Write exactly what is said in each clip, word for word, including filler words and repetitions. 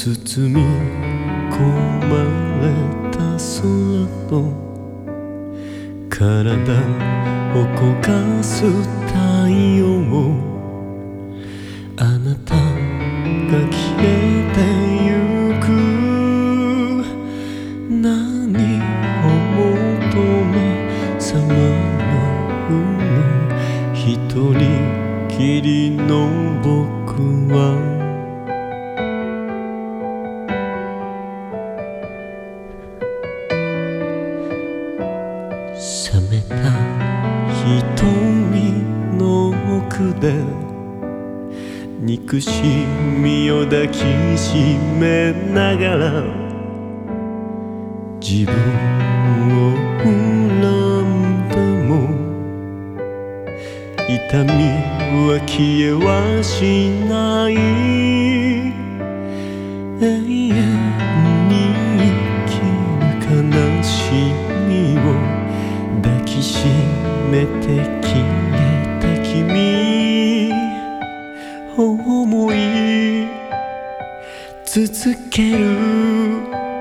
包み込まれた空と体を焦がす太陽、あなたが消えてゆく。何を求めさまようの一人きりの僕は、冷めた瞳の奥で憎しみを抱きしめながら、自分を恨んでも痛みは消えはしない。永遠に生きる悲しみを抱きしめて消えた君、思い続ける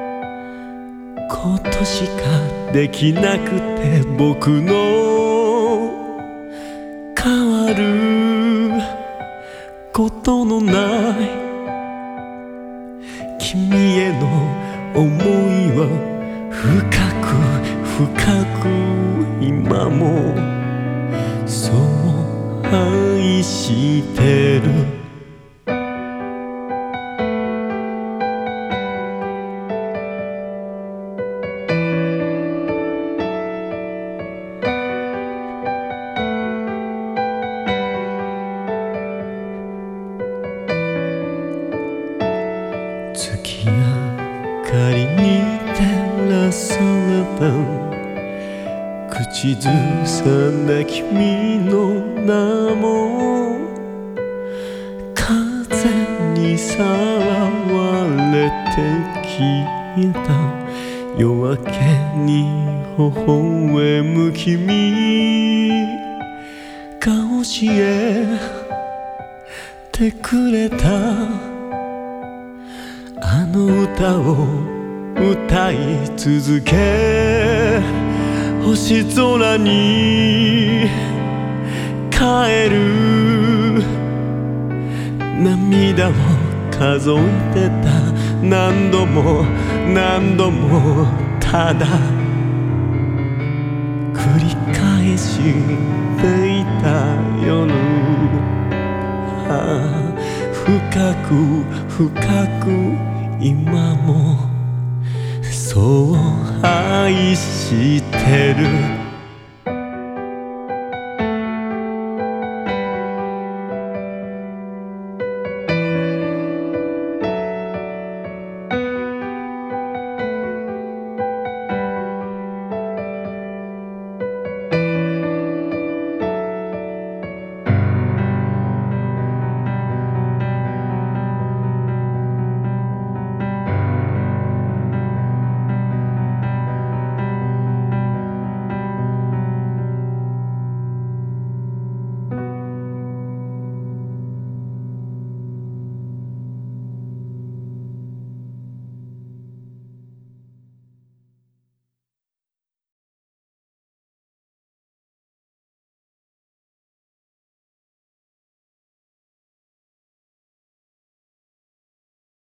ことしかできなくて、僕の変わることのない君への思いは深く深く今もそう愛してる。月明かりに照らされた口ずさんだ君の名も、風にさらわれて消えた夜明けに微笑む君が教えてくれたあの歌を歌い続け、星空に帰る。涙を数えてた何度も何度も、ただ繰り返していた夜、ああ深く深く今もそう愛してる。